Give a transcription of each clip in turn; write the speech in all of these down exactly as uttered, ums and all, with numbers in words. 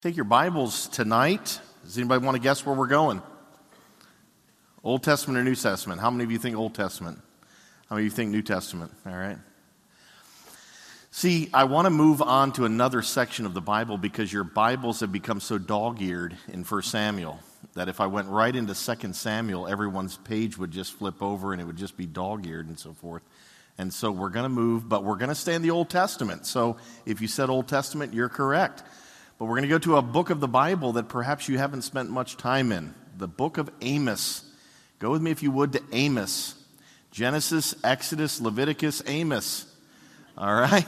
Take your Bibles tonight. Does anybody want to guess where we're going? Old Testament or New Testament? How many of you think Old Testament? How many of you think New Testament? All right. See, I want to move on to another section of the Bible because your Bibles have become so dog-eared in First Samuel that if I went right into Second Samuel, everyone's page would just flip over and it would just be dog-eared and so forth. And so we're going to move, but we're going to stay in the Old Testament. So if you said Old Testament, you're correct. But we're going to go to a book of the Bible that perhaps you haven't spent much time in. The book of Amos. Go with me, if you would, to Amos. Genesis, Exodus, Leviticus, Amos. All right?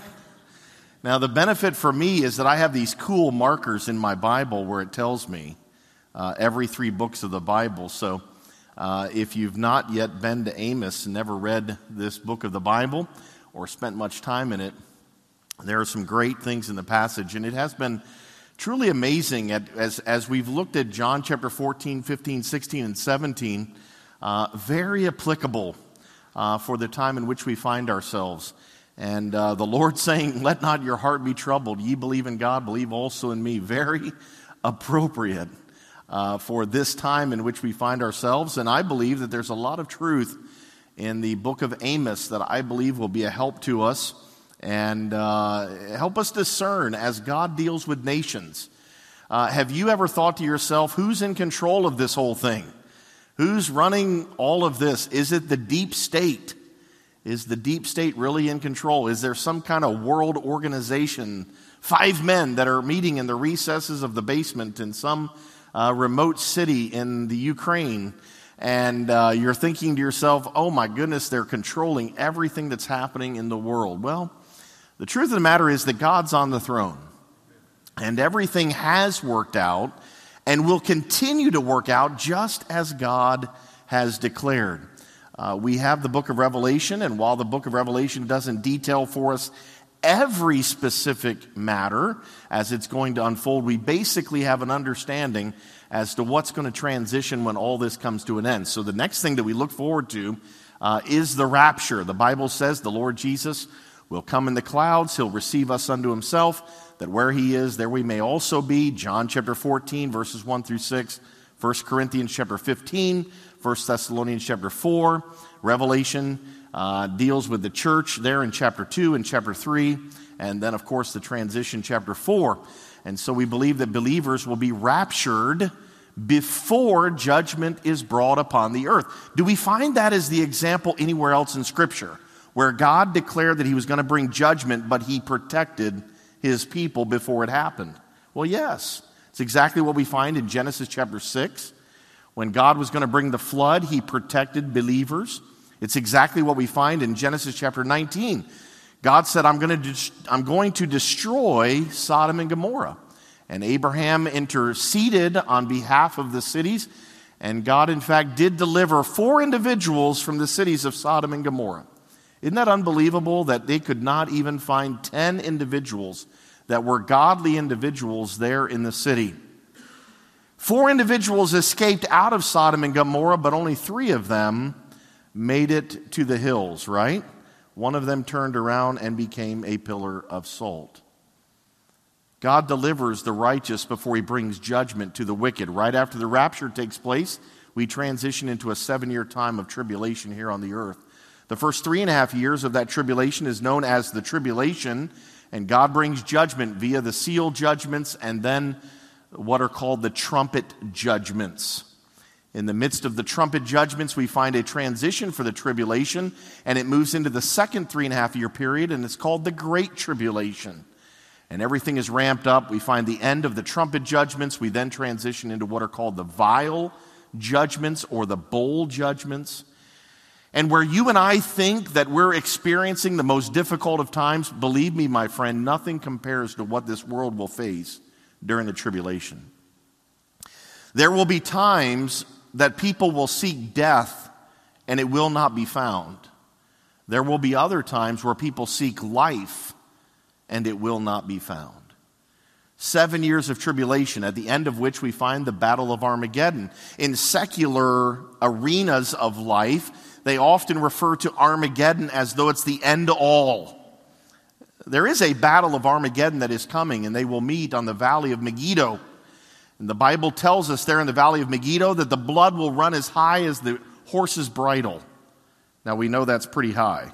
Now, the benefit for me is that I have these cool markers in my Bible where it tells me uh, every three books of the Bible. So uh, if you've not yet been to Amos and never read this book of the Bible or spent much time in it, there are some great things in the passage. And it has been truly amazing at, as, as we've looked at John chapter fourteen, fifteen, sixteen, and seventeen, uh, very applicable uh, for the time in which we find ourselves. And uh, the Lord saying, "Let not your heart be troubled. Ye believe in God, believe also in me." Very appropriate uh, for this time in which we find ourselves. And I believe that there's a lot of truth in the book of Amos that I believe will be a help to us and uh, help us discern as God deals with nations. Uh, have you ever thought to yourself, who's in control of this whole thing? Who's running all of this? Is it the deep state? Is the deep state really in control? Is there some kind of world organization, five men that are meeting in the recesses of the basement in some uh, remote city in the Ukraine, and uh, you're thinking to yourself, oh my goodness, they're controlling everything that's happening in the world? Well, the truth of the matter is that God's on the throne, and everything has worked out and will continue to work out just as God has declared. Uh, we have the book of Revelation, and while the book of Revelation doesn't detail for us every specific matter as it's going to unfold, we basically have an understanding as to what's going to transition when all this comes to an end. So the next thing that we look forward to uh, is the rapture. The Bible says the Lord Jesus will come in the clouds. He'll receive us unto himself, that where he is, there we may also be. John chapter fourteen, verses one through six. First Corinthians chapter fifteen. First Thessalonians chapter four. Revelation uh, deals with the church there in chapter two and chapter three. And then, of course, the transition, chapter four. And so we believe that believers will be raptured before judgment is brought upon the earth. Do we find that as the example anywhere else in Scripture, where God declared that he was going to bring judgment, but he protected his people before it happened? Well, yes. It's exactly what we find in Genesis chapter six. When God was going to bring the flood, he protected believers. It's exactly what we find in Genesis chapter nineteen. God said, I'm going to, I'm going to destroy Sodom and Gomorrah. And Abraham interceded on behalf of the cities, and God, in fact, did deliver four individuals from the cities of Sodom and Gomorrah. Isn't that unbelievable that they could not even find ten individuals that were godly individuals there in the city? Four individuals escaped out of Sodom and Gomorrah, but only three of them made it to the hills, right? One of them turned around and became a pillar of salt. God delivers the righteous before he brings judgment to the wicked. Right after the rapture takes place, we transition into a seven-year time of tribulation here on the earth. The first three and a half years of that tribulation is known as the tribulation, and God brings judgment via the seal judgments and then what are called the trumpet judgments. In the midst of the trumpet judgments, we find a transition for the tribulation, and it moves into the second three and a half year period, and it's called the Great Tribulation. And everything is ramped up. We find the end of the trumpet judgments. We then transition into what are called the vial judgments or the bowl judgments. And where you and I think that we're experiencing the most difficult of times, believe me, my friend, nothing compares to what this world will face during the tribulation. There will be times that people will seek death and it will not be found. There will be other times where people seek life and it will not be found. Seven years of tribulation, at the end of which we find the Battle of Armageddon. In secular arenas of life, they often refer to Armageddon as though it's the end all. There is a battle of Armageddon that is coming, and they will meet on the valley of Megiddo. And the Bible tells us there in the valley of Megiddo that the blood will run as high as the horse's bridle. Now we know that's pretty high,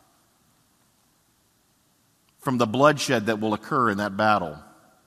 from the bloodshed that will occur in that battle.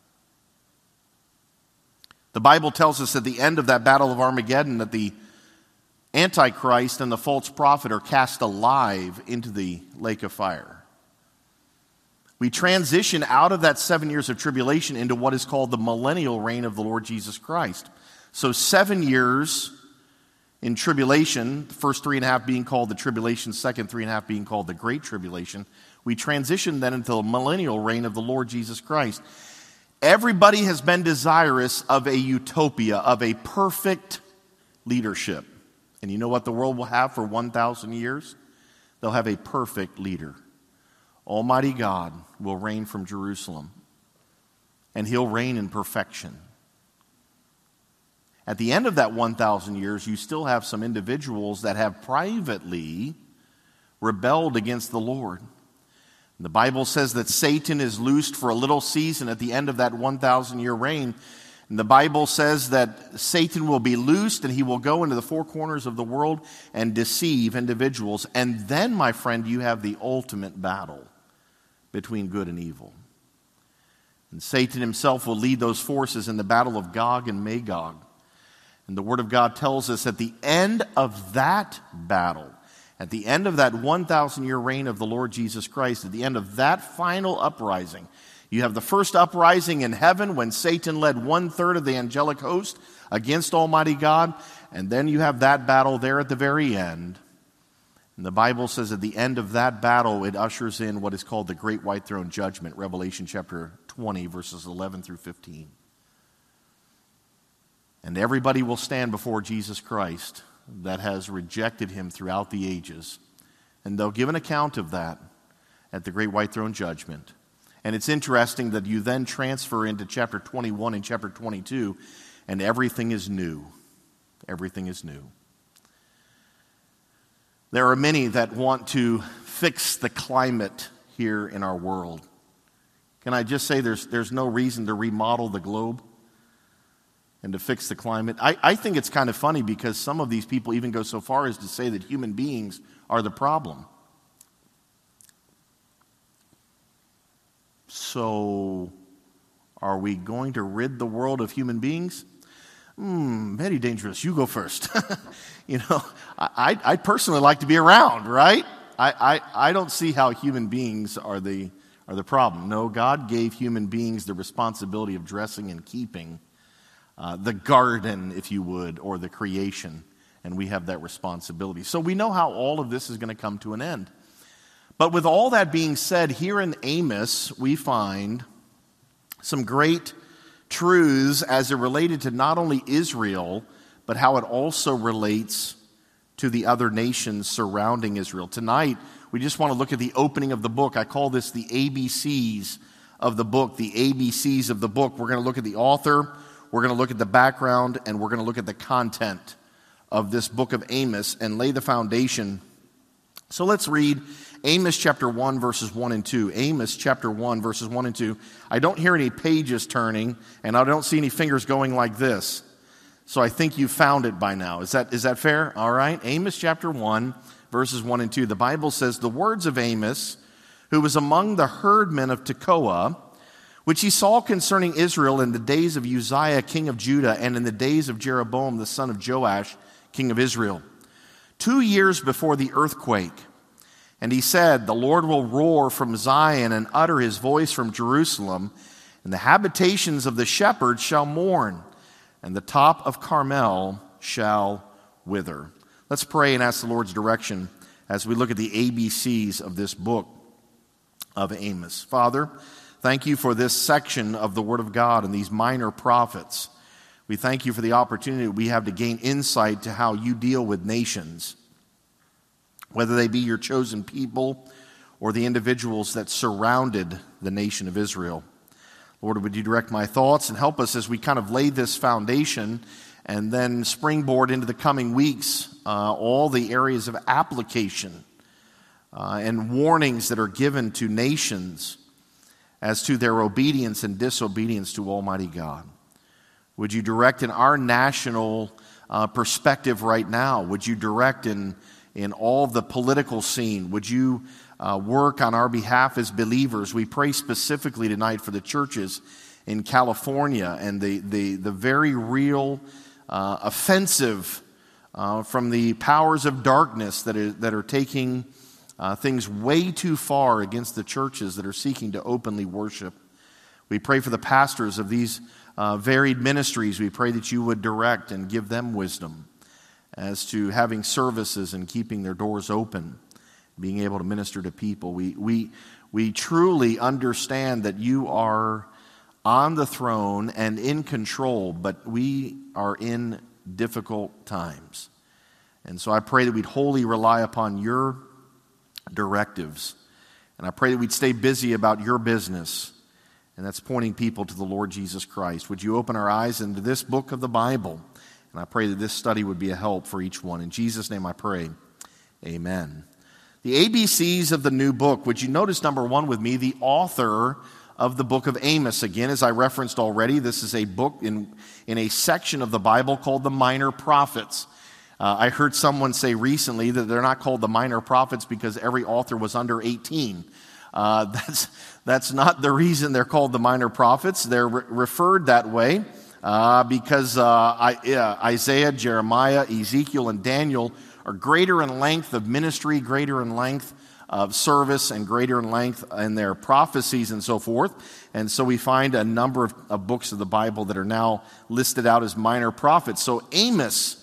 The Bible tells us at the end of that battle of Armageddon that the Antichrist and the false prophet are cast alive into the lake of fire. We transition out of that seven years of tribulation into what is called the millennial reign of the Lord Jesus Christ. So seven years in tribulation, the first three and a half being called the tribulation, second three and a half being called the great tribulation. We transition then into the millennial reign of the Lord Jesus Christ. Everybody has been desirous of a utopia, of a perfect leadership. And you know what the world will have for one thousand years? They'll have a perfect leader. Almighty God will reign from Jerusalem, and he'll reign in perfection. At the end of that one thousand years, you still have some individuals that have privately rebelled against the Lord. The Bible says that Satan is loosed for a little season at the end of that one thousand year reign. And the Bible says that Satan will be loosed and he will go into the four corners of the world and deceive individuals. And then, my friend, you have the ultimate battle between good and evil. And Satan himself will lead those forces in the battle of Gog and Magog. And the Word of God tells us at the end of that battle, at the end of that one thousand year reign of the Lord Jesus Christ, at the end of that final uprising, you have the first uprising in heaven when Satan led one third of the angelic host against Almighty God. And then you have that battle there at the very end. And the Bible says at the end of that battle, it ushers in what is called the Great White Throne Judgment, Revelation chapter twenty, verses eleven through fifteen. And everybody will stand before Jesus Christ that has rejected him throughout the ages. And they'll give an account of that at the Great White Throne Judgment. And it's interesting that you then transfer into chapter twenty-one and chapter twenty-two, and everything is new. Everything is new. There are many that want to fix the climate here in our world. Can I just say there's, there's no reason to remodel the globe and to fix the climate? I, I think it's kind of funny because some of these people even go so far as to say that human beings are the problem. So, are we going to rid the world of human beings? Hmm, very dangerous. You go first. you know, I, I personally like to be around, right? I, I, I don't see how human beings are the, are the problem. No, God gave human beings the responsibility of dressing and keeping uh, the garden, if you would, or the creation, and we have that responsibility. So we know how all of this is going to come to an end. But with all that being said, here in Amos, we find some great truths as it related to not only Israel, but how it also relates to the other nations surrounding Israel. Tonight, we just want to look at the opening of the book. I call this the A B Cs of the book, the A B Cs of the book. We're going to look at the author, we're going to look at the background, and we're going to look at the content of this book of Amos and lay the foundation. So let's read Amos chapter one, verses one and two. Amos chapter one, verses one and two. I don't hear any pages turning, and I don't see any fingers going like this. So I think you found it by now. Is that, is that fair? All right. Amos chapter one, verses one and two. The Bible says, "The words of Amos, who was among the herdmen of Tekoa, which he saw concerning Israel in the days of Uzziah, king of Judah, and in the days of Jeroboam, the son of Joash, king of Israel, two years before the earthquake. And he said, the Lord will roar from Zion and utter his voice from Jerusalem, and the habitations of the shepherds shall mourn, and the top of Carmel shall wither." Let's pray and ask the Lord's direction as we look at the A B Cs of this book of Amos. Father, thank you for this section of the Word of God and these minor prophets. We thank you for the opportunity we have to gain insight to how you deal with nations, whether they be your chosen people or the individuals that surrounded the nation of Israel. Lord, would you direct my thoughts and help us as we kind of lay this foundation and then springboard into the coming weeks, uh, all the areas of application uh, and warnings that are given to nations as to their obedience and disobedience to Almighty God. Would you direct in our national uh, perspective right now? Would you direct in, in all the political scene? Would you uh, work on our behalf as believers? We pray specifically tonight for the churches in California and the, the, the very real uh, offensive uh, from the powers of darkness that are, that are taking uh, things way too far against the churches that are seeking to openly worship. We pray for the pastors of these uh, varied ministries. We pray that you would direct and give them wisdom as to having services and keeping their doors open, being able to minister to people. We, we, we truly understand that you are on the throne and in control, but we are in difficult times. And so I pray that we'd wholly rely upon your directives. And I pray that we'd stay busy about your business, and that's pointing people to the Lord Jesus Christ. Would you open our eyes into this book of the Bible? And I pray that this study would be a help for each one. In Jesus' name I pray, amen. The A B Cs of the new book. Would you notice, number one with me, the author of the book of Amos. Again, as I referenced already, this is a book in, in a section of the Bible called the Minor Prophets. Uh, I heard someone say recently that they're not called the Minor Prophets because every author was under eighteen. Uh, that's, that's not the reason they're called the Minor Prophets. They're re- referred that way uh, because uh, I, yeah, Isaiah, Jeremiah, Ezekiel, and Daniel are greater in length of ministry, greater in length of service, and greater in length in their prophecies and so forth. And so we find a number of, of books of the Bible that are now listed out as minor prophets. So Amos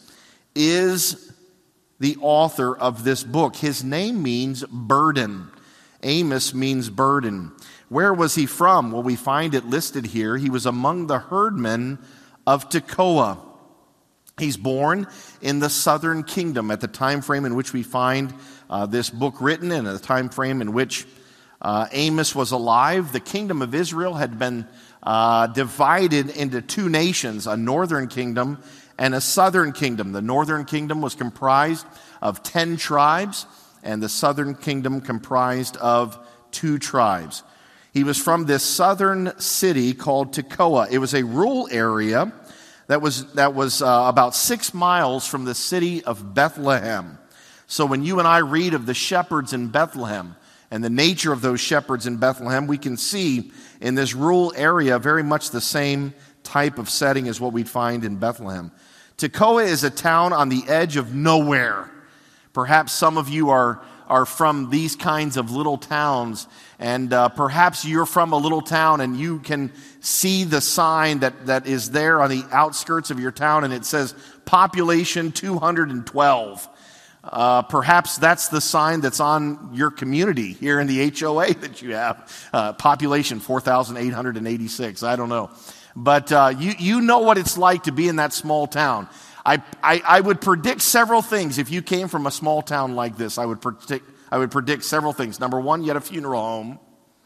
is the author of this book. His name means burden. Amos means burden. Where was he from? Well, we find it listed here. He was among the herdmen of Tekoa. He's born in the southern kingdom at the time frame in which we find uh, this book written, and at the time frame in which uh, Amos was alive. The kingdom of Israel had been uh, divided into two nations, a northern kingdom and a southern kingdom. The northern kingdom was comprised of ten tribes, and the southern kingdom comprised of two tribes. He was from this southern city called Tekoa. It was a rural area that was that was uh, about six miles from the city of Bethlehem. So when you and I read of the shepherds in Bethlehem and the nature of those shepherds in Bethlehem, we can see in this rural area very much the same type of setting as what we'd find in Bethlehem. Tekoa is a town on the edge of nowhere. Perhaps some of you are, are from these kinds of little towns, and uh, perhaps you're from a little town and you can see the sign that, that is there on the outskirts of your town, and it says population two hundred twelve. Uh, perhaps that's the sign that's on your community here in the H O A that you have. Uh, population four thousand eight hundred eighty-six. I don't know. But uh, you, you know what it's like to be in that small town. I, I, I would predict several things. If you came from a small town like this, I would predict, I would predict several things. Number one, you had a funeral home.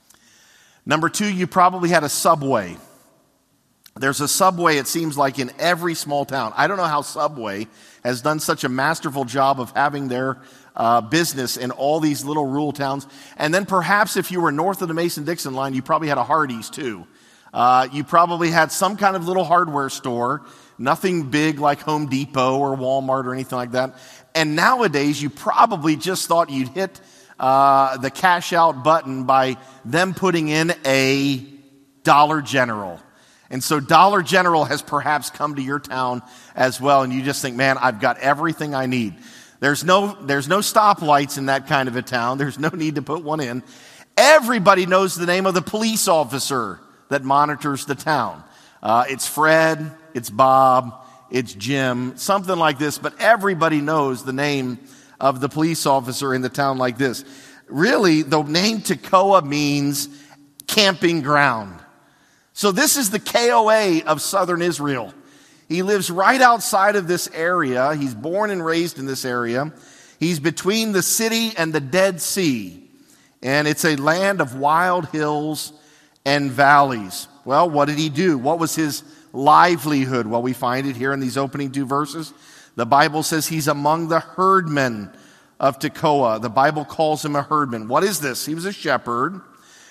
Number two, you probably had a Subway. There's a Subway, it seems like, in every small town. I don't know how Subway has done such a masterful job of having their uh, business in all these little rural towns. And then perhaps if you were north of the Mason-Dixon line, you probably had a Hardee's too. Uh, you probably had some kind of little hardware store, nothing big like Home Depot or Walmart or anything like that. And nowadays, you probably just thought you'd hit uh, the cash out button by them putting in a Dollar General. And so Dollar General has perhaps come to your town as well, and you just think, man, I've got everything I need. There's no, there's no stoplights in that kind of a town. There's no need to put one in. Everybody knows the name of the police officer that monitors the town. Uh, it's Fred, it's Bob, it's Jim, something like this, but everybody knows the name of the police officer in the town like this. Really, the name Tekoa means camping ground. So this is the K O A of southern Israel. He lives right outside of this area. He's born and raised in this area. He's between the city and the Dead Sea. And it's a land of wild hills and valleys. Well, what did he do? What was his livelihood? Well, we find it here in these opening two verses. The Bible says he's among the herdmen of Tekoa. The Bible calls him a herdman. What is this? He was a shepherd,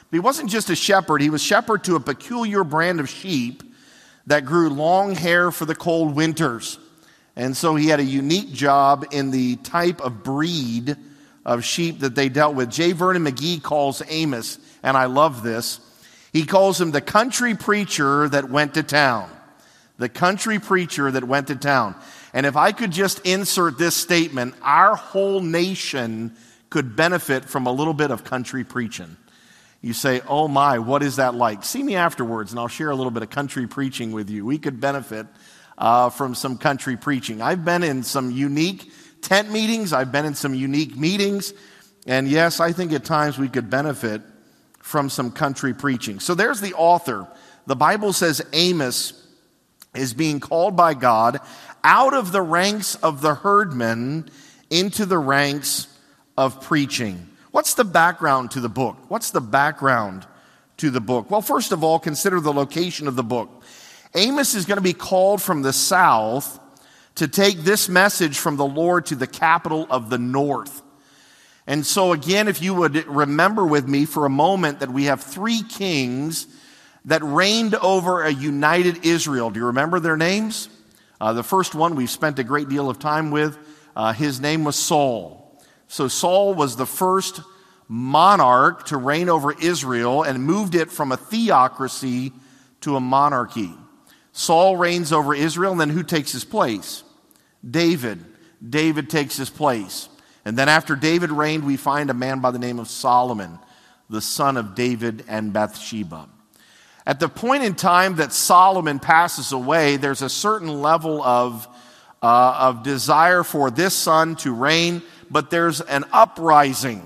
But he wasn't just a shepherd. He was shepherd to a peculiar brand of sheep that grew long hair for the cold winters. And so he had a unique job in the type of breed of sheep that they dealt with. J. Vernon McGee calls Amos, and I love this, he calls him the country preacher that went to town. The country preacher that went to town. And if I could just insert this statement, our whole nation could benefit from a little bit of country preaching. You say, oh my, what is that like? See me afterwards and I'll share a little bit of country preaching with you. We could benefit uh, from some country preaching. I've been in some unique tent meetings. I've been in some unique meetings. And yes, I think at times we could benefit from some country preaching. So there's the author. The Bible says Amos is being called by God out of the ranks of the herdmen into the ranks of preaching. What's the background to the book? What's the background to the book? Well, first of all, consider the location of the book. Amos is going to be called from the south to take this message from the Lord to the capital of the north. And so again, if you would remember with me for a moment that we have three kings that reigned over a united Israel. Do you remember their names? Uh, the first one we've spent a great deal of time with. Uh, his name was Saul. So Saul was the first monarch to reign over Israel and moved it from a theocracy to a monarchy. Saul reigns over Israel, and then who takes his place? David. David takes his place. And then after David reigned, we find a man by the name of Solomon, the son of David and Bathsheba. At the point in time that Solomon passes away, there's a certain level of, uh, of desire for this son to reign, but there's an uprising.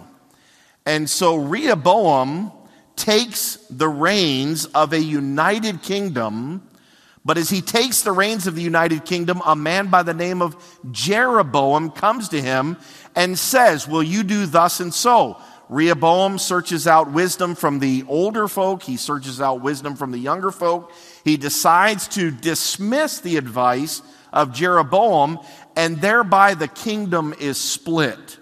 And so Rehoboam takes the reins of a united kingdom, but as he takes the reins of the united kingdom, a man by the name of Jeroboam comes to him and says, will you do thus and so? Rehoboam searches out wisdom from the older folk. He searches out wisdom from the younger folk. He decides to dismiss the advice of Jeroboam, and thereby the kingdom is split.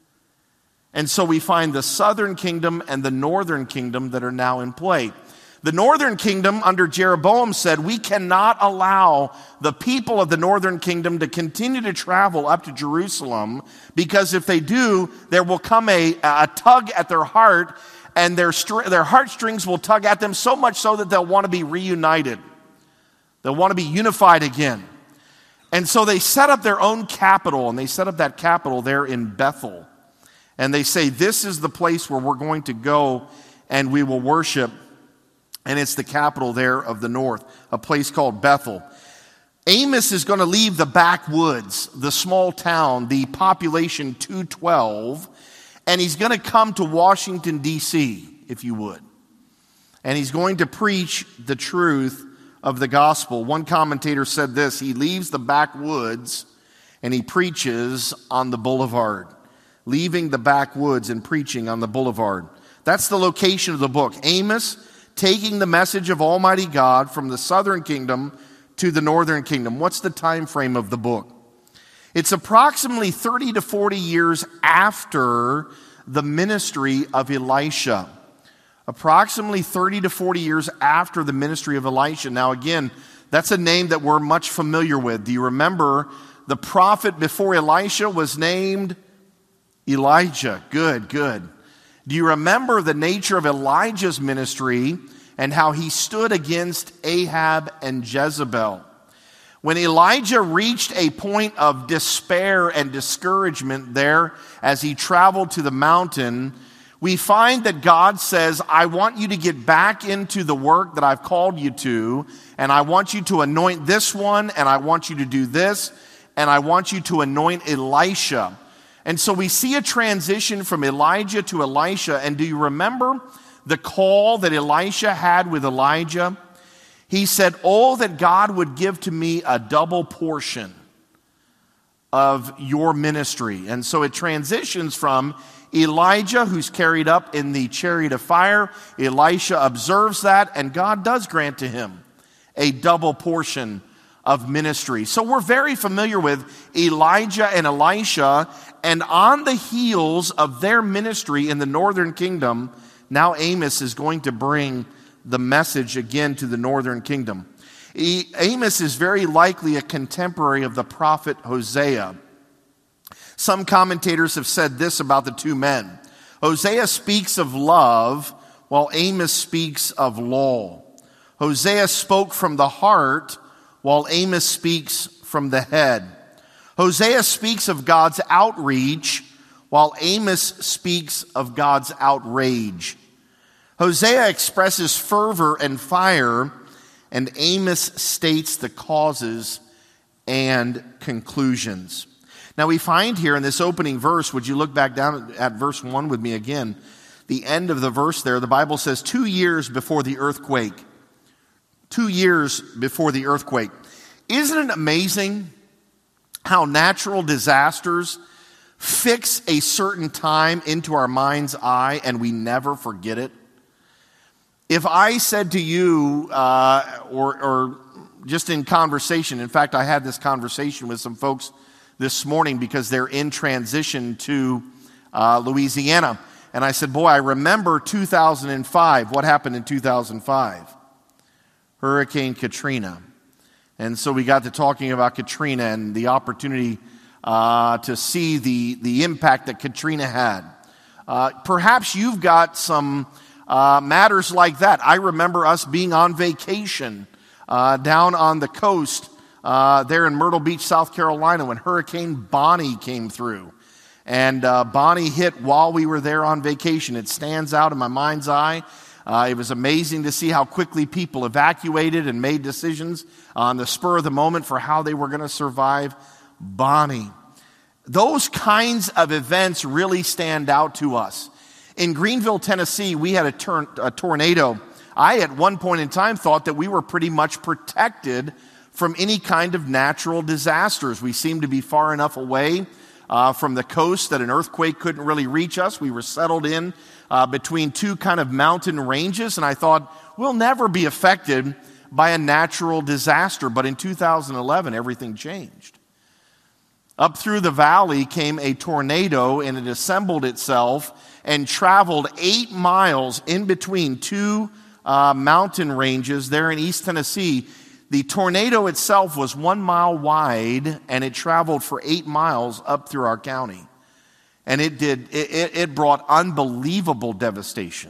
And so we find the southern kingdom and the northern kingdom that are now in play. The northern kingdom under Jeroboam said, we cannot allow the people of the northern kingdom to continue to travel up to Jerusalem, because if they do, there will come a, a tug at their heart, and their, their heartstrings will tug at them so much so that they'll want to be reunited. They'll want to be unified again. And so they set up their own capital, and they set up that capital there in Bethel. And they say, this is the place where we're going to go and we will worship. And it's the capital there of the north, a place called Bethel. Amos is going to leave the backwoods, the small town, the population two twelve, and he's going to come to Washington, D C, if you would. And he's going to preach the truth of the gospel. One commentator said this, he leaves the backwoods and he preaches on the boulevard. Leaving the backwoods and preaching on the boulevard. That's the location of the book. Amos taking the message of Almighty God from the southern kingdom to the northern kingdom. What's the time frame of the book? It's approximately thirty to forty years after the ministry of Elisha. Approximately thirty to forty years after the ministry of Elisha. Now again, that's a name that we're much familiar with. Do you remember the prophet before Elisha was named Elijah? Good, good. Do you remember the nature of Elijah's ministry and how he stood against Ahab and Jezebel? When Elijah reached a point of despair and discouragement there as he traveled to the mountain, we find that God says, I want you to get back into the work that I've called you to, and I want you to anoint this one, and I want you to do this, and I want you to anoint Elisha. And so we see a transition from Elijah to Elisha. And do you remember the call that Elisha had with Elijah? He said, oh, that God would give to me a double portion of your ministry. And so it transitions from Elijah, who's carried up in the chariot of fire. Elisha observes that, and God does grant to him a double portion of ministry. So we're very familiar with Elijah and Elisha, and on the heels of their ministry in the northern kingdom, now Amos is going to bring the message again to the northern kingdom. He, Amos is very likely a contemporary of the prophet Hosea. Some commentators have said this about the two men. Hosea speaks of love, while Amos speaks of law. Hosea spoke from the heart, while Amos speaks from the head. Hosea speaks of God's outreach, while Amos speaks of God's outrage. Hosea expresses fervor and fire, and Amos states the causes and conclusions. Now we find here in this opening verse, would you look back down at verse one with me again? The end of the verse there, the Bible says, two years before the earthquake. Two years before the earthquake. Isn't it amazing how natural disasters fix a certain time into our mind's eye and we never forget it? If I said to you, uh, or, or just in conversation, in fact, I had this conversation with some folks this morning because they're in transition to uh, Louisiana. And I said, boy, I remember two thousand five. What happened in two thousand five? Hurricane Katrina. And so we got to talking about Katrina and the opportunity uh, to see the, the impact that Katrina had. Uh, perhaps you've got some uh, matters like that. I remember us being on vacation uh, down on the coast uh, there in Myrtle Beach, South Carolina, when Hurricane Bonnie came through. And uh, Bonnie hit while we were there on vacation. It stands out in my mind's eye. Uh, it was amazing to see how quickly people evacuated and made decisions on the spur of the moment for how they were going to survive Bonnie. Those kinds of events really stand out to us. In Greenville, Tennessee, we had a, tor- a tornado. I, at one point in time, thought that we were pretty much protected from any kind of natural disasters. We seemed to be far enough away uh, from the coast that an earthquake couldn't really reach us. We were settled in uh, between two kind of mountain ranges, and I thought, we'll never be affected by a natural disaster. But in two thousand eleven, everything changed. Up through the valley came a tornado, and it assembled itself and traveled eight miles in between two uh, mountain ranges there in East Tennessee. The tornado itself was one mile wide, and it traveled for eight miles up through our county. And it did, it, it brought unbelievable devastation.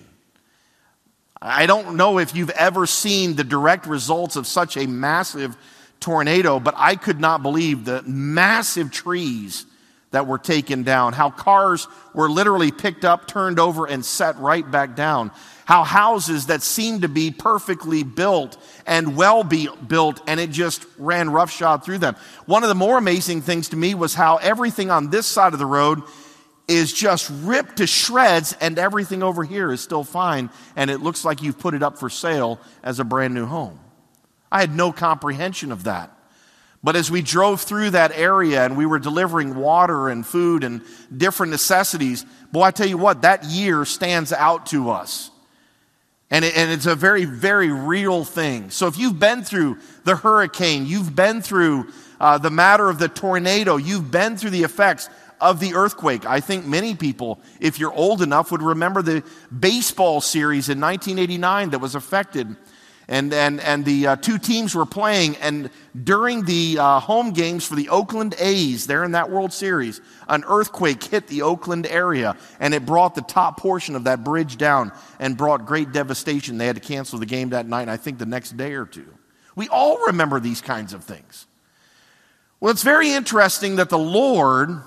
I don't know if you've ever seen the direct results of such a massive tornado, but I could not believe the massive trees that were taken down, how cars were literally picked up, turned over, and set right back down. How houses that seemed to be perfectly built and well be built, and it just ran roughshod through them. One of the more amazing things to me was how everything on this side of the road is just ripped to shreds, and everything over here is still fine, and it looks like you've put it up for sale as a brand new home. I had no comprehension of that. But as we drove through that area and we were delivering water and food and different necessities, boy, I tell you what, that year stands out to us. And, it, and it's a very, very real thing. So if you've been through the hurricane, you've been through uh, the matter of the tornado, you've been through the effects of the earthquake. I think many people, if you're old enough, would remember the baseball series in nineteen eighty-nine that was affected. And, and, and the uh, two teams were playing, and during the uh, home games for the Oakland A's, there in that World Series, an earthquake hit the Oakland area, and it brought the top portion of that bridge down and brought great devastation. They had to cancel the game that night, and I think the next day or two. We all remember these kinds of things. Well, it's very interesting that the Lord,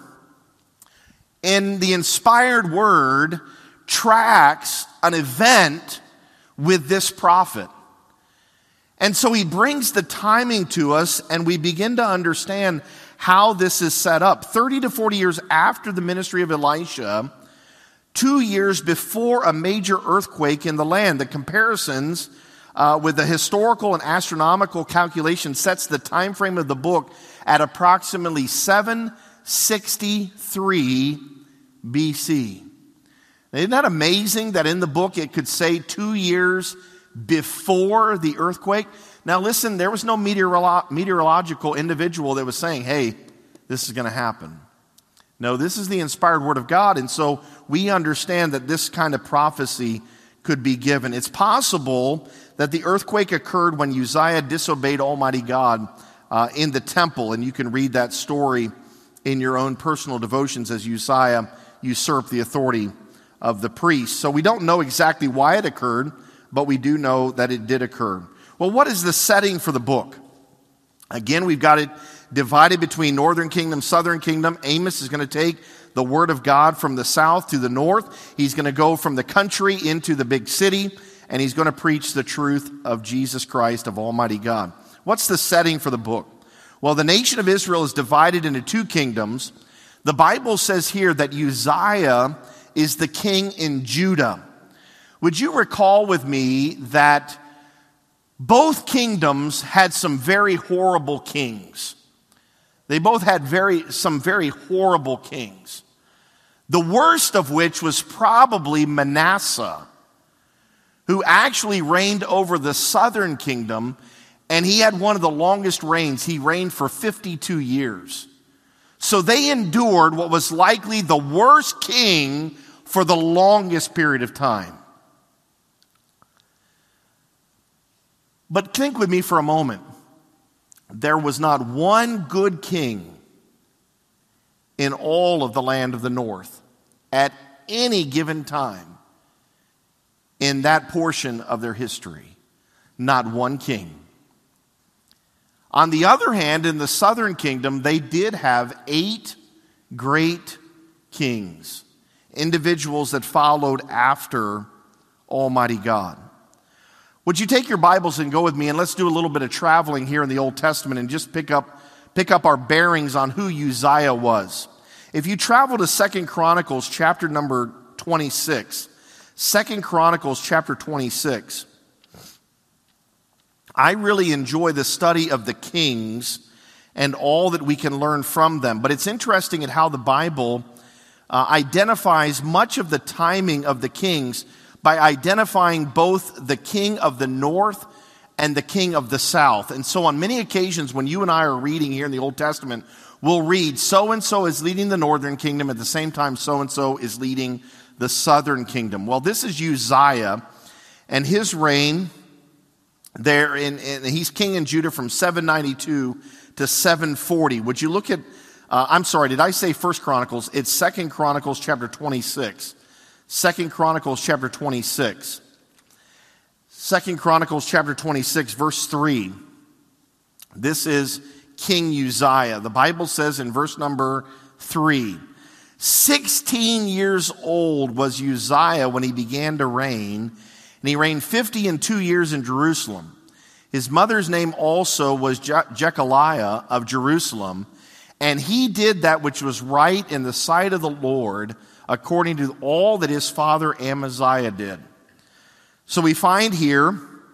in the inspired word, tracks an event with this prophet. And so he brings the timing to us, and we begin to understand how this is set up. thirty to forty years after the ministry of Elisha, two years before a major earthquake in the land. The comparisons uh, with the historical and astronomical calculation sets the time frame of the book at approximately seven sixty-three B C. Now, isn't that amazing that in the book it could say two years before the earthquake? Now listen, there was no meteorolo- meteorological individual that was saying, hey, this is going to happen. No, this is the inspired word of God, and so we understand that this kind of prophecy could be given. It's possible that the earthquake occurred when Uzziah disobeyed Almighty God uh, in the temple, and you can read that story in your own personal devotions as Uzziah usurped the authority of the priests. So we don't know exactly why it occurred, but we do know that it did occur. Well, what is the setting for the book? Again, we've got it divided between northern kingdom, southern kingdom. Amos is going to take the word of God from the south to the north. He's going to go from the country into the big city, and he's going to preach the truth of Jesus Christ, of Almighty God. What's the setting for the book? Well, the nation of Israel is divided into two kingdoms. The Bible says here that Uzziah is the king in Judah. Would you recall with me that both kingdoms had some very horrible kings? They both had very some very horrible kings. The worst of which was probably Manasseh, who actually reigned over the southern kingdom, and he had one of the longest reigns. He reigned for fifty-two years. So they endured what was likely the worst king for the longest period of time. But think with me for a moment. There was not one good king in all of the land of the north at any given time in that portion of their history. Not one king. On the other hand, in the southern kingdom, they did have eight great kings, individuals that followed after Almighty God. Would you take your Bibles and go with me, and let's do a little bit of traveling here in the Old Testament and just pick up pick up our bearings on who Uzziah was. If you travel to Second Chronicles chapter number twenty-six, Second Chronicles chapter twenty-six, I really enjoy the study of the kings and all that we can learn from them. But it's interesting at how the Bible uh, identifies much of the timing of the kings by identifying both the king of the north and the king of the south. And so on many occasions when you and I are reading here in the Old Testament, we'll read so-and-so is leading the northern kingdom, at the same time so-and-so is leading the southern kingdom. Well, this is Uzziah, and his reign there, in, in he's king in Judah from seven ninety-two to seven forty. Would you look at, uh, I'm sorry, did I say First Chronicles? It's Second Chronicles chapter twenty-six. Second Chronicles chapter twenty-six. Second Chronicles chapter twenty-six, verse three. This is King Uzziah. The Bible says in verse number three, sixteen years old was Uzziah when he began to reign, and he reigned fifty and two years in Jerusalem. His mother's name also was Je- Jechaliah of Jerusalem, and he did that which was right in the sight of the Lord, according to all that his father Amaziah did. So we find here,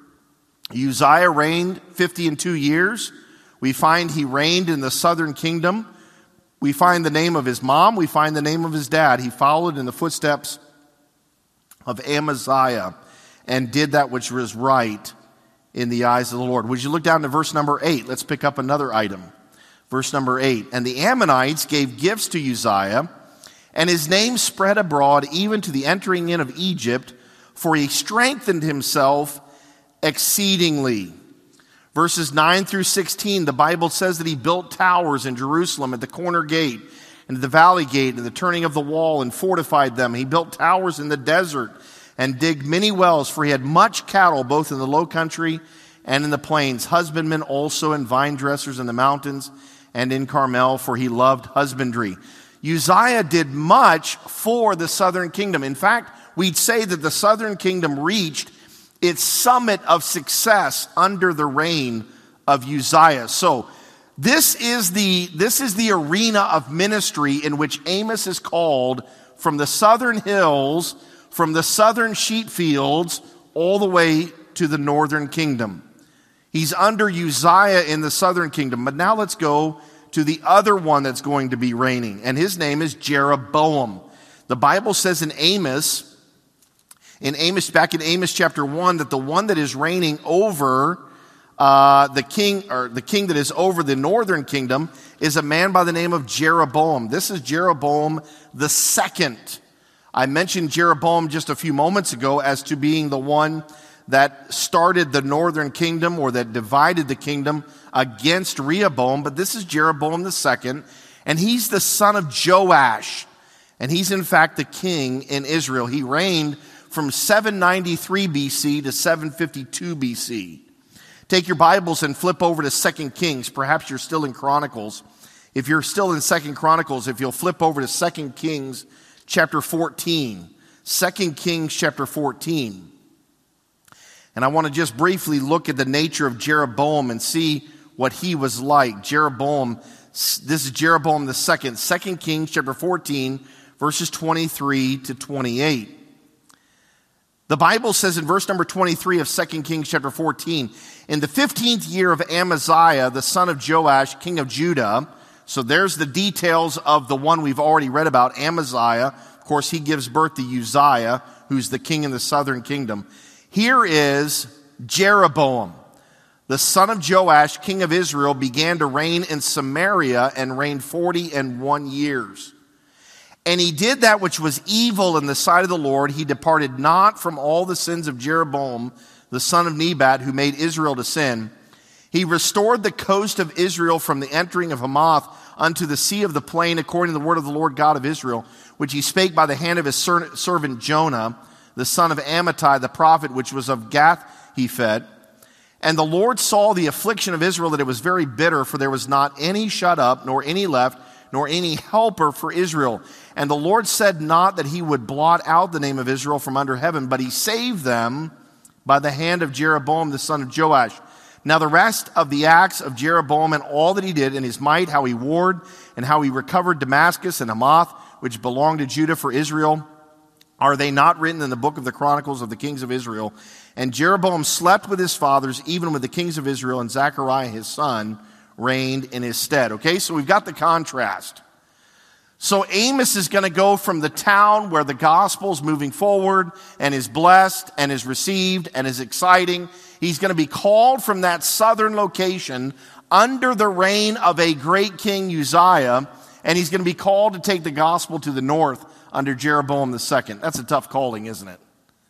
Uzziah reigned fifty and two years. We find he reigned in the southern kingdom. We find the name of his mom. We find the name of his dad. He followed in the footsteps of Amaziah and did that which was right in the eyes of the Lord. Would you look down to verse number eight? Let's pick up another item. Verse number eight. And the Ammonites gave gifts to Uzziah, and his name spread abroad even to the entering in of Egypt, for he strengthened himself exceedingly. Verses nine through sixteen, the Bible says that he built towers in Jerusalem at the corner gate and the valley gate and the turning of the wall and fortified them. He built towers in the desert and digged many wells, for he had much cattle both in the low country and in the plains, husbandmen also and vine dressers in the mountains and in Carmel, for he loved husbandry. Uzziah did much for the southern kingdom. In fact, we'd say that the southern kingdom reached its summit of success under the reign of Uzziah. So this is the, this is the arena of ministry in which Amos is called from the southern hills, from the southern sheep fields, all the way to the northern kingdom. He's under Uzziah in the southern kingdom. But now let's go to the other one that's going to be reigning, and his name is Jeroboam. The Bible says in Amos, in Amos, back in Amos chapter one, that the one that is reigning over uh, the king, or the king that is over the northern kingdom, is a man by the name of Jeroboam. This is Jeroboam the second. I mentioned Jeroboam just a few moments ago as to being the one that started the northern kingdom, or that divided the kingdom against Rehoboam, but this is Jeroboam the second, and he's the son of Joash, and he's in fact the king in Israel. He reigned from seven ninety-three B C to seven fifty-two B C. Take your Bibles and flip over to Second Kings. Perhaps you're still in Chronicles. If you're still in Second Chronicles, if you'll flip over to Second Kings chapter fourteen. Second Kings chapter fourteen. And I want to just briefly look at the nature of Jeroboam and see what he was like. Jeroboam, this is Jeroboam the second. Second Kings chapter fourteen, verses twenty-three to twenty-eight. The Bible says in verse number twenty-three of Second Kings chapter fourteen, in the fifteenth year of Amaziah, the son of Joash, king of Judah. So there's the details of the one we've already read about, Amaziah. Of course, he gives birth to Uzziah, who's the king in the southern kingdom. Here is Jeroboam, the son of Joash, king of Israel, began to reign in Samaria and reigned forty and one years. And he did that which was evil in the sight of the Lord. He departed not from all the sins of Jeroboam, the son of Nebat, who made Israel to sin. He restored the coast of Israel from the entering of Hamath unto the sea of the plain, according to the word of the Lord God of Israel, which he spake by the hand of his servant Jonah, the son of Amittai, the prophet, which was of Gath-hephed. And the Lord saw the affliction of Israel, that it was very bitter, for there was not any shut up, nor any left, nor any helper for Israel. And the Lord said not that he would blot out the name of Israel from under heaven, but he saved them by the hand of Jeroboam, the son of Joash. Now the rest of the acts of Jeroboam and all that he did, and his might, how he warred, and how he recovered Damascus and Hamath, which belonged to Judah for Israel, are they not written in the book of the Chronicles of the kings of Israel? And Jeroboam slept with his fathers, even with the kings of Israel, and Zechariah his son reigned in his stead. Okay, so we've got the contrast. So Amos is going to go from the town where the gospel's moving forward and is blessed and is received and is exciting. He's going to be called from that southern location under the reign of a great king Uzziah, and he's going to be called to take the gospel to the north under Jeroboam the second. That's a tough calling, isn't it?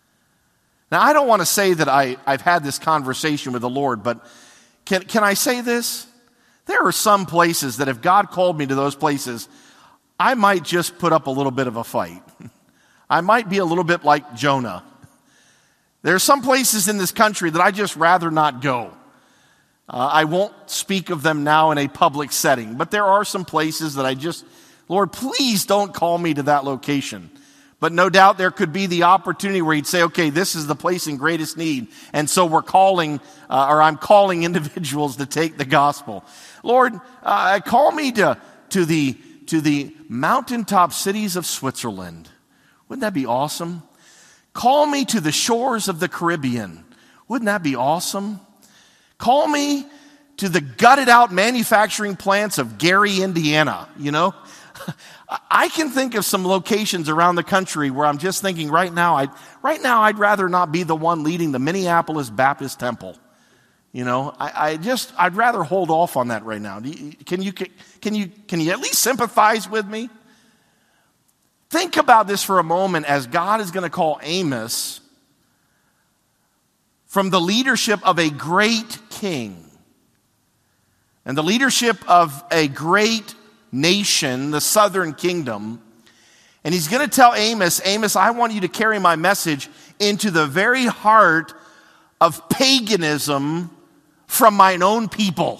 Now, I don't want to say that I, I've had this conversation with the Lord, but can, can I say this? There are some places that if God called me to those places, I might just put up a little bit of a fight. I might be a little bit like Jonah. There are some places in this country that I just rather not go. Uh, I won't speak of them now in a public setting, but there are some places that I just, Lord, please don't call me to that location. But no doubt there could be the opportunity where he'd say, okay, this is the place in greatest need. And so we're calling, uh, or I'm calling individuals to take the gospel. Lord, uh, call me to, to the, to the mountaintop cities of Switzerland. Wouldn't that be awesome? Call me to the shores of the Caribbean. Wouldn't that be awesome? Call me to the gutted out manufacturing plants of Gary, Indiana, you know? I can think of some locations around the country where I'm just thinking right now, I right now I'd rather not be the one leading the Minneapolis Baptist Temple. You know, I, I just I'd rather hold off on that right now. Can you can you can you at least sympathize with me? Think about this for a moment as God is going to call Amos from the leadership of a great king and the leadership of a great nation, the southern kingdom. And he's going to tell Amos, Amos, I want you to carry my message into the very heart of paganism from mine own people.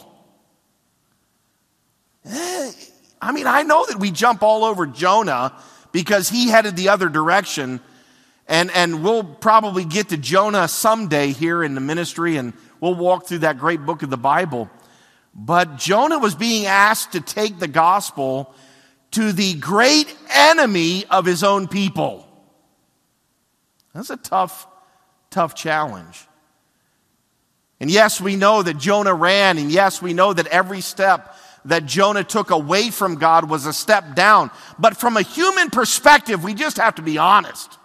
I mean, I know that we jump all over Jonah because he headed the other direction. And, and we'll probably get to Jonah someday here in the ministry, and we'll walk through that great book of the Bible. But Jonah was being asked to take the gospel to the great enemy of his own people. That's a tough, tough challenge. And yes, we know that Jonah ran, and yes, we know that every step that Jonah took away from God was a step down. But from a human perspective, we just have to be honest.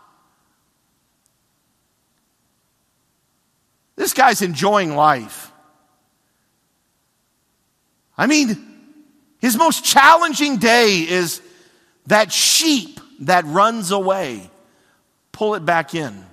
This guy's enjoying life. I mean, his most challenging day is that sheep that runs away. pull it back in.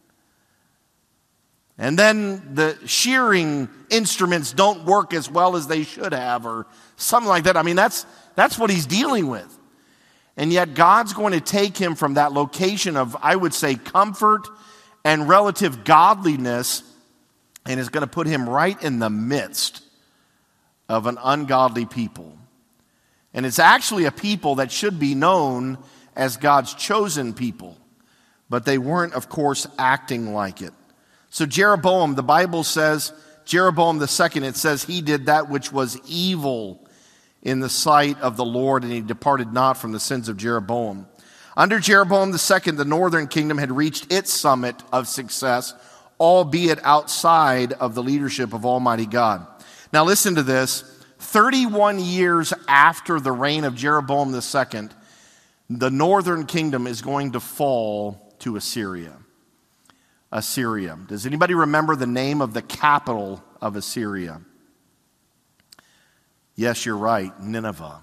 And then the shearing instruments don't work as well as they should have, or something like that. I mean, that's that's what he's dealing with. And yet God's going to take him from that location of, I would say, comfort and relative godliness, and is going to put him right in the midst of an ungodly people. And it's actually a people that should be known as God's chosen people. But they weren't, of course, acting like it. So Jeroboam, the Bible says, Jeroboam the second, it says he did that which was evil in the sight of the Lord, and he departed not from the sins of Jeroboam. Under Jeroboam the second, the northern kingdom had reached its summit of success, albeit outside of the leadership of Almighty God. Now listen to this. thirty-one years after the reign of Jeroboam the second, the northern kingdom is going to fall to Assyria. Assyria. Does anybody remember the name of the capital of Assyria? Yes, you're right, Nineveh.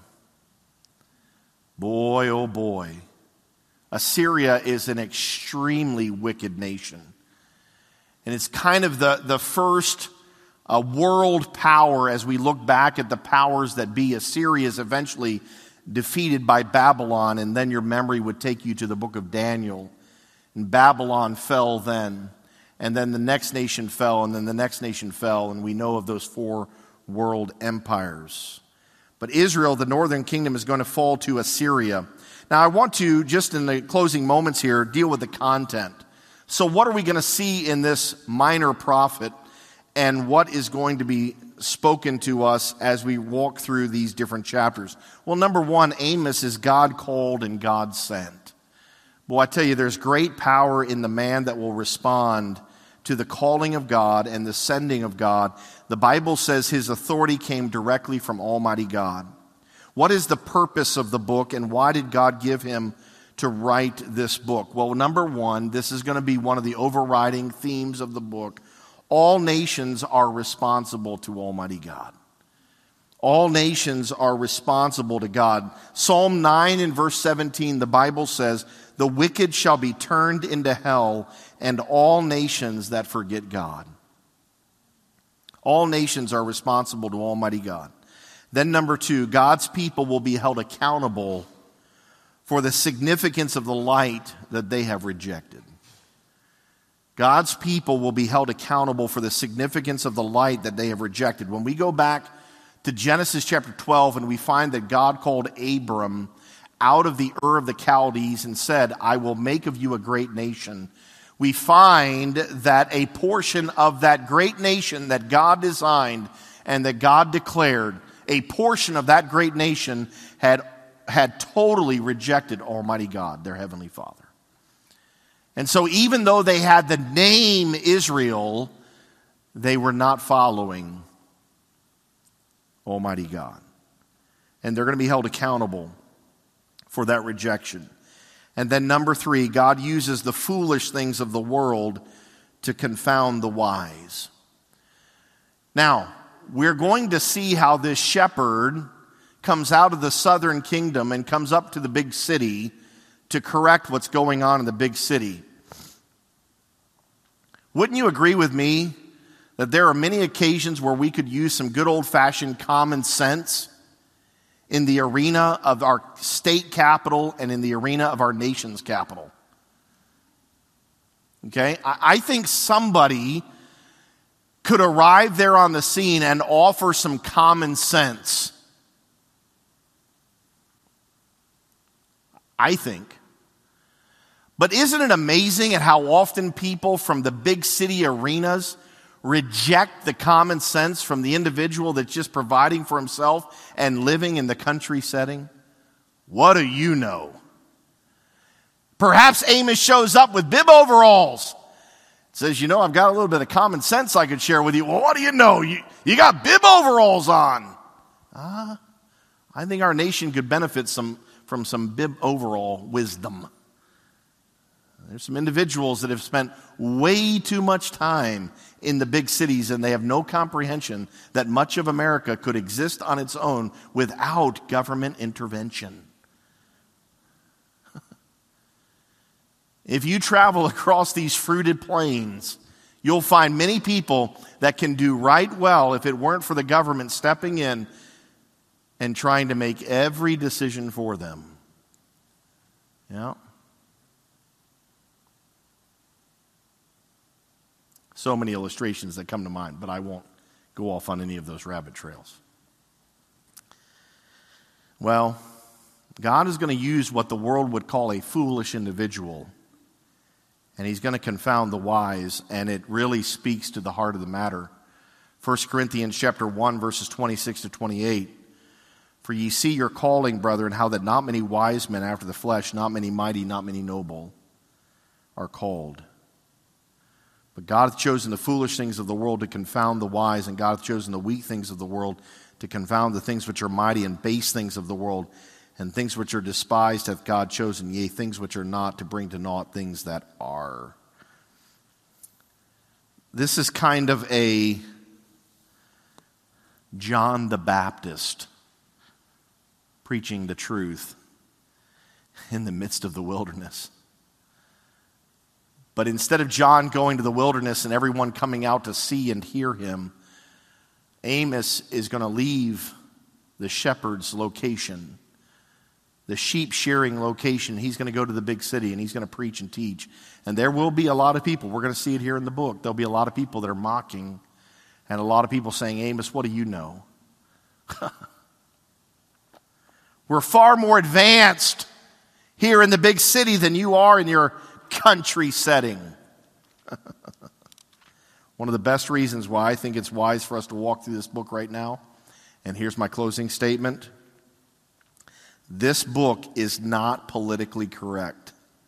Boy, oh boy. Assyria is an extremely wicked nation. And it's kind of the, the first uh, world power as we look back at the powers that be. Assyria is eventually defeated by Babylon, and then your memory would take you to the book of Daniel. And Babylon fell then, and then the next nation fell, and then the next nation fell, and we know of those four world empires. But Israel, the northern kingdom, is going to fall to Assyria. Now I want to, just in the closing moments here, deal with the content. So what are we going to see in this minor prophet, and what is going to be spoken to us as we walk through these different chapters? Well, number one, Amos is God called and God sent. Boy, I tell you, there's great power in the man that will respond to the calling of God and the sending of God. The Bible says his authority came directly from Almighty God. What is the purpose of the book, and why did God give him to write this book? Well, number one, this is going to be one of the overriding themes of the book. All nations are responsible to Almighty God. All nations are responsible to God. Psalm nine and verse seventeen, the Bible says, "The wicked shall be turned into hell, and all nations that forget God." All nations are responsible to Almighty God. Then number two, God's people will be held accountable for the significance of the light that they have rejected. God's people will be held accountable for the significance of the light that they have rejected. When we go back to Genesis chapter twelve, and we find that God called Abram out of the Ur of the Chaldees and said, "I will make of you a great nation," we find that a portion of that great nation that God designed and that God declared, a portion of that great nation had, had totally rejected Almighty God, their Heavenly Father. And so even though they had the name Israel, they were not following Almighty God. And they're going to be held accountable for that rejection. And then number three, God uses the foolish things of the world to confound the wise. Now, we're going to see how this shepherd comes out of the southern kingdom and comes up to the big city to correct what's going on in the big city. Wouldn't you agree with me that there are many occasions where we could use some good old-fashioned common sense in the arena of our state capital and in the arena of our nation's capital? Okay? I think somebody could arrive there on the scene and offer some common sense. I think. But isn't it amazing at how often people from the big city arenas reject the common sense from the individual that's just providing for himself and living in the country setting? What do you know? Perhaps Amos shows up with bib overalls. Says, you know, I've got a little bit of common sense I could share with you. Well, what do you know? You, you got bib overalls on. Ah, I think our nation could benefit some from some bib overall wisdom. There's some individuals that have spent way too much time in the big cities, and they have no comprehension that much of America could exist on its own without government intervention. If you travel across these fruited plains, you'll find many people that can do right well if it weren't for the government stepping in and trying to make every decision for them. Yeah. So many illustrations that come to mind, but I won't go off on any of those rabbit trails. Well, God is going to use what the world would call a foolish individual, and he's going to confound the wise, and it really speaks to the heart of the matter. First Corinthians chapter one, verses twenty-six to twenty-eight. For ye see your calling, brethren, how that not many wise men after the flesh, not many mighty, not many noble, are called. But God hath chosen the foolish things of the world to confound the wise, and God hath chosen the weak things of the world to confound the things which are mighty, and base things of the world, and things which are despised hath God chosen, yea, things which are not, to bring to naught things that are. This is kind of a John the Baptist preaching the truth in the midst of the wilderness. But instead of John going to the wilderness and everyone coming out to see and hear him, Amos is going to leave the shepherd's location, the sheep shearing location. He's going to go to the big city and he's going to preach and teach. And there will be a lot of people. We're going to see it here in the book. There'll be a lot of people that are mocking and a lot of people saying, Amos, what do you know? We're far more advanced here in the big city than you are in your country setting. One of the best reasons why I think it's wise for us to walk through this book right now, and here's my closing statement. This book is not politically correct.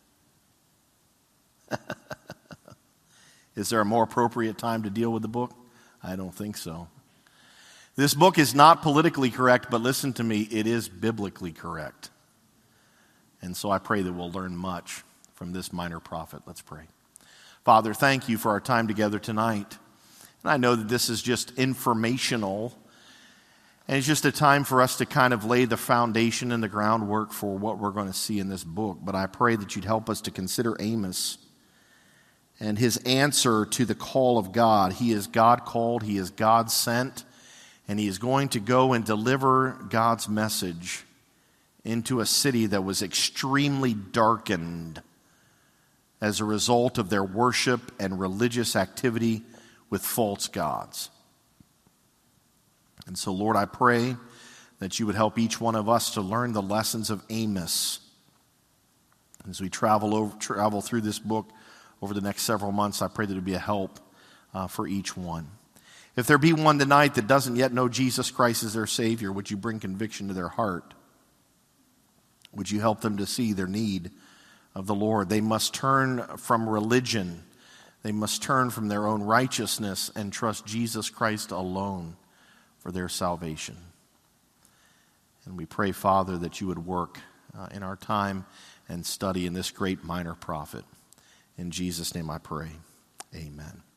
Is there a more appropriate time to deal with the book? I don't think so. This book is not politically correct, but listen to me, it is biblically correct. And so I pray that we'll learn much from this minor prophet. Let's pray. Father, thank you for our time together tonight. And I know that this is just informational, and it's just a time for us to kind of lay the foundation and the groundwork for what we're going to see in this book. But I pray that you'd help us to consider Amos and his answer to the call of God. He is God called, he is God sent, and he is going to go and deliver God's message into a city that was extremely darkened as a result of their worship and religious activity with false gods. And so, Lord, I pray that you would help each one of us to learn the lessons of Amos as we travel over, travel through this book over the next several months. I pray that it would be a help uh, for each one. If there be one tonight that doesn't yet know Jesus Christ as their Savior, would you bring conviction to their heart? Would you help them to see their need of the Lord? They must turn from religion. They must turn from their own righteousness and trust Jesus Christ alone for their salvation. And we pray, Father, that you would work uh, in our time and study in this great minor prophet. In Jesus' name I pray. Amen.